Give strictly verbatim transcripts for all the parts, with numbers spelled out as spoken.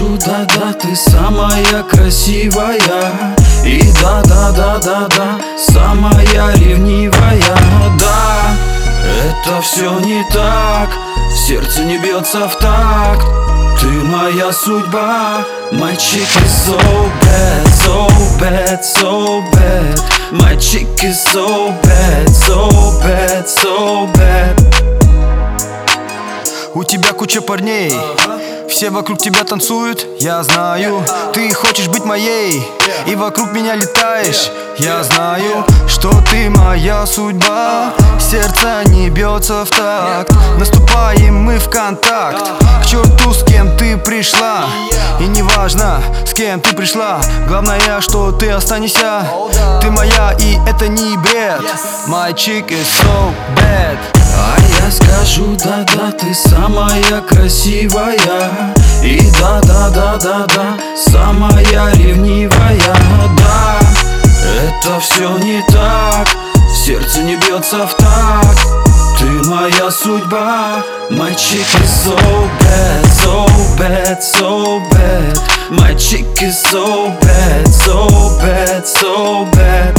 скажу, да-да, ты самая красивая. И да-да-да-да-да, самая ревнивая. Да, это все не так, сердце не бьется в такт. Ты моя судьба, my chick is so bad, so bad, so bad. My chick is so bad, so bad, so bad. У тебя куча парней, все вокруг тебя танцуют, я знаю. Ты хочешь быть моей, и вокруг меня летаешь. Я знаю, что ты моя судьба, сердце не бьется в такт. Наступаем мы в контакт, к черту, с кем ты пришла. И не важно, с кем ты пришла, главное, что ты останешься. Ты моя, и это не бред. My chick is so bad. А я скажу, да-да, ты самая красивая. И да-да-да-да-да, самая ревнивая. Да, это все не так, сердце не бьется в такт. Ты моя судьба, my chick is so bad, so bad, so bad. My chick is so bad, so bad, so bad.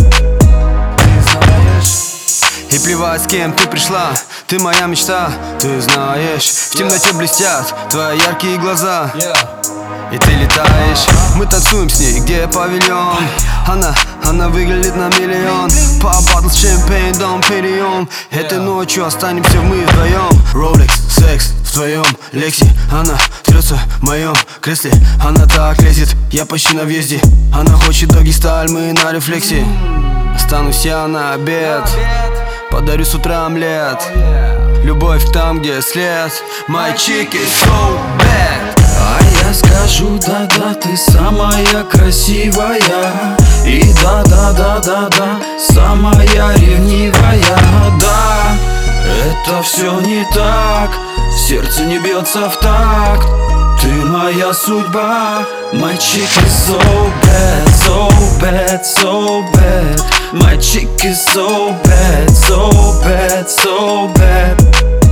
И плевать, с кем ты пришла, ты моя мечта. Ты знаешь, в темноте блестят твои яркие глаза. И ты летаешь, мы танцуем с ней, где павильон. Она, она выглядит на миллион. По батл с шампейн, дом перион. Этой ночью останемся мы вдвоем. Rolex, секс в твоем лексе. Она трется в моем кресле. Она так лезет, я почти на въезде. Она хочет доги сталь, мы на рефлексе. Останусь я на обед, подарю с утра омлет. Любовь там, где след. My chick is so bad. А я скажу, да-да, ты самая красивая. И да-да-да-да-да, самая ревнивая. Да, это все не так, сердце не бьется в такт. Ты моя судьба, my chick is so bad, so bad, so bad. My chick is so bad, so bad, so bad.